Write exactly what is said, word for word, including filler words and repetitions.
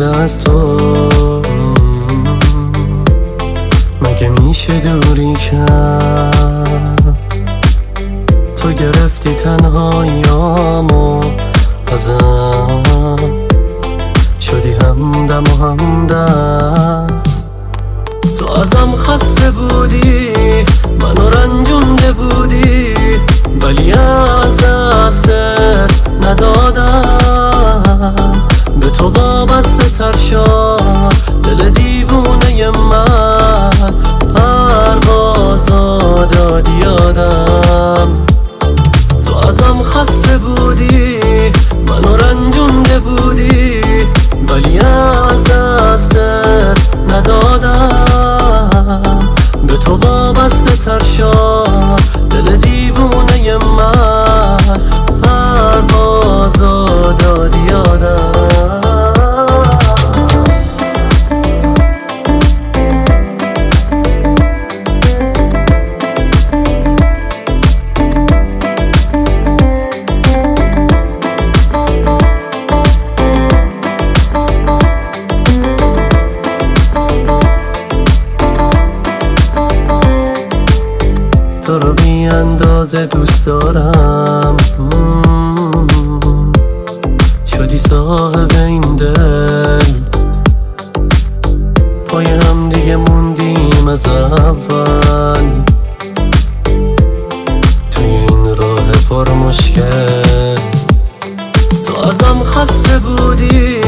شده از تو، مگه میشه دوری کرد؟ تو گرفتی تنهاییامو ازم، شدی همدم و همدرد. تو ازم خسته بودی، منو رنجونده بودی، ولی از دستت ندادم. به تو وابسته تر شد دل دیوونه من، پروازا دادی یادم. تو ازم خسته بودی، منو رنجونده بودی، ولی از دستت ندادم. به تو وابسته تر شد دل دیوونه من، پروازا دادی یادم. تو رو بی اندازه دوست دارم، شدی صاحب این دل. پای هم دیگه موندیم از اول، توی این راه پر مشکل. تو ازم خسته بودی،